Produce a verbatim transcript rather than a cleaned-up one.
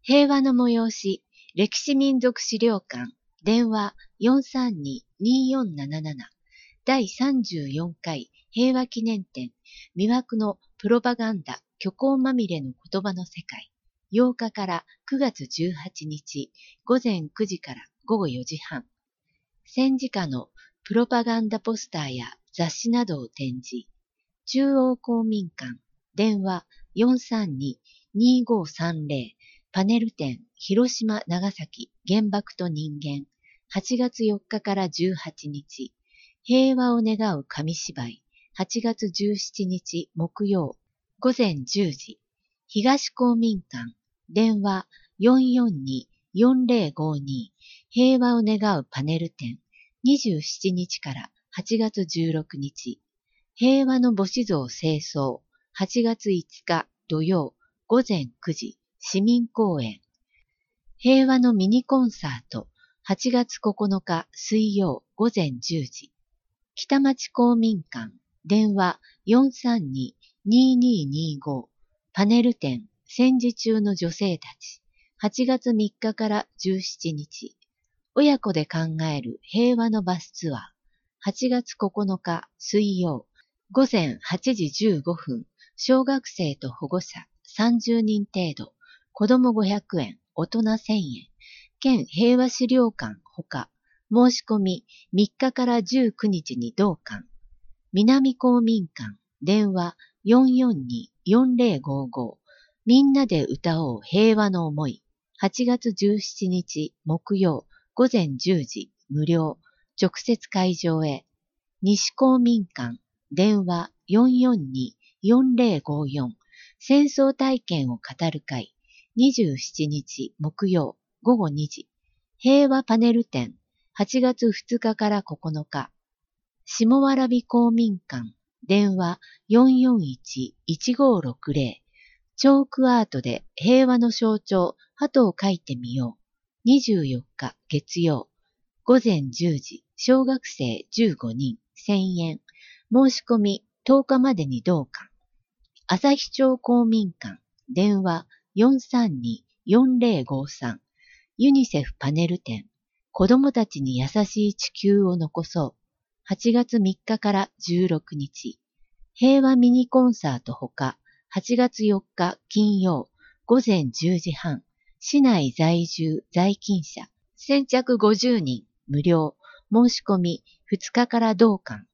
平和の催し、歴史民族資料館、電話 よんさんに にーよんなななな 第さんじゅうよんかい平和記念展、魅惑のプロパガンダ、虚構まみれの言葉の世界、ようかからくがつじゅうはちにち、ごぜんくじからごごよじはん。戦時下のプロパガンダポスターや雑誌などを展示。中央公民館、電話 よんさんに にーごーさんぜろ パネル展、広島・長崎、原爆と人間、はちがつよっかからじゅうはちにち、平和を願う紙芝居、はちがつじゅうしちにち木曜、ごぜんじゅうじ、東公民館、電話 よんよんに よんぜろごに 平和を願うパネル展、にじゅうしちにちからはちがつじゅうろくにち、平和の母子像清掃、はちがついつか土曜、ごぜんくじ、市民公園。平和のミニコンサート、はちがつここのか水曜、ごぜんじゅうじ。北町公民館、電話 よんさんに にーにーにーご パネル展、戦時中の女性たち、はちがつみっかからじゅうしちにち。親子で考える平和のバスツアー、はちがつここのか水曜、ごぜんはちじじゅうごふん、小学生と保護者さんじゅうにん程度、子供ごひゃくえん、大人せんえん、県平和資料館ほか、申し込みみっかからじゅうくにちに同館。南公民館、電話 よんよんに よんぜろごご みんなで歌おう平和の思い、はちがつじゅうしちにち木曜、ごぜんじゅうじ、無料、直接会場へ。西公民館、電話 よんよんに よんぜろごよん 戦争体験を語る会、にじゅうしちにち木曜、ごごにじ。平和パネル展、はちがつふつかからここのか。下蕨公民館、電話 よんよんいち いちごろくぜろ。チョークアートで平和の象徴、鳩を描いてみよう。にじゅうよっか月曜、ごぜんじゅうじ、小学生じゅうごにん、せんえん。申し込みとおかまでに同館。朝日町公民館、電話 よんさんに よんぜろごさん。ユニセフパネル展、子供たちに優しい地球を残そう。はちがつみっかからじゅうろくにち。平和ミニコンサートほか、はちがつよっか金曜、ごぜんじゅうじはん。市内在住在勤者、先着ごじゅうにん、無料、申し込みふつかから同館。